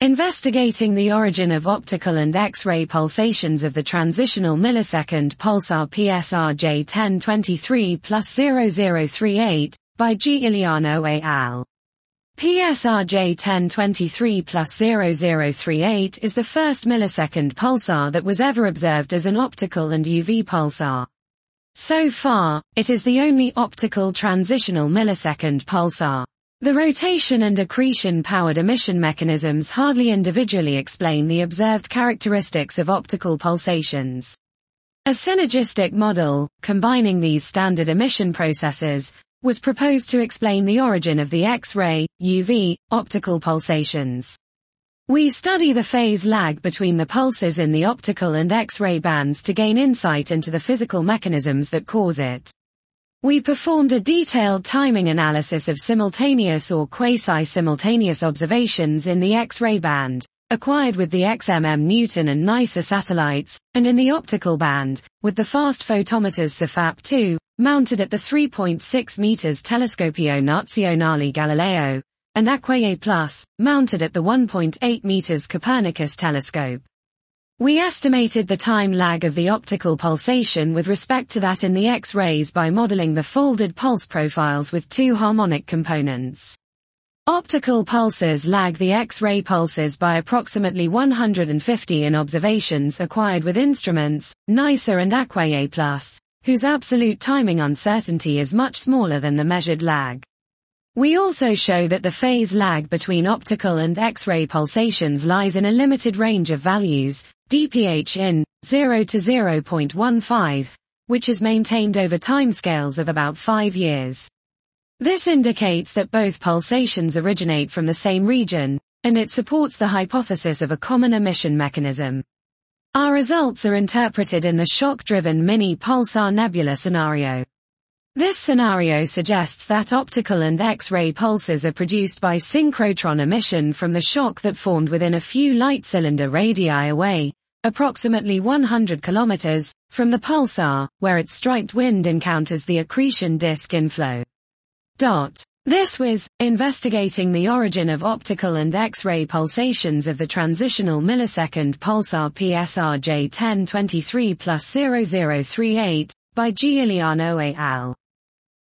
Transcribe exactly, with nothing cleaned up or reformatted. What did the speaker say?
Investigating the origin of optical and X-ray pulsations of the transitional millisecond pulsar P S R J ten twenty-three plus zero zero three eight, by Giuliano et al. P S R J ten twenty-three plus zero zero three eight is the first millisecond pulsar that was ever observed as an optical and U V pulsar. So far, it is the only optical transitional millisecond pulsar. The rotation and accretion-powered emission mechanisms hardly individually explain the observed characteristics of optical pulsations. A synergistic model, combining these standard emission processes, was proposed to explain the origin of the X-ray, U V, optical pulsations. We study the phase lag between the pulses in the optical and X-ray bands to gain insight into the physical mechanisms that cause it. We performed a detailed timing analysis of simultaneous or quasi-simultaneous observations in the X-ray band, acquired with the X M M Newton and NICER satellites, and in the optical band, with the fast photometers SOFAP two, mounted at the three point six meters Telescopio Nazionale Galileo, and Acquae Plus, mounted at the one point eight meters Copernicus telescope. We estimated the time lag of the optical pulsation with respect to that in the X-rays by modeling the folded pulse profiles with two harmonic components. Optical pulses lag the X-ray pulses by approximately one hundred fifty in observations acquired with instruments, NICER and Acquae Plus, whose absolute timing uncertainty is much smaller than the measured lag. We also show that the phase lag between optical and X-ray pulsations lies in a limited range of values, D P H in zero to zero point one five, which is maintained over timescales of about five years. This indicates that both pulsations originate from the same region, and it supports the hypothesis of a common emission mechanism. Our results are interpreted in the shock-driven mini-pulsar nebula scenario. This scenario suggests that optical and X-ray pulses are produced by synchrotron emission from the shock that formed within a few light cylinder radii away, approximately one hundred kilometers, from the pulsar, where its striped wind encounters the accretion disk inflow. Dot. This was, investigating the origin of optical and X-ray pulsations of the transitional millisecond pulsar P S R J ten twenty-three plus zero zero three eight, by Giuliano et al.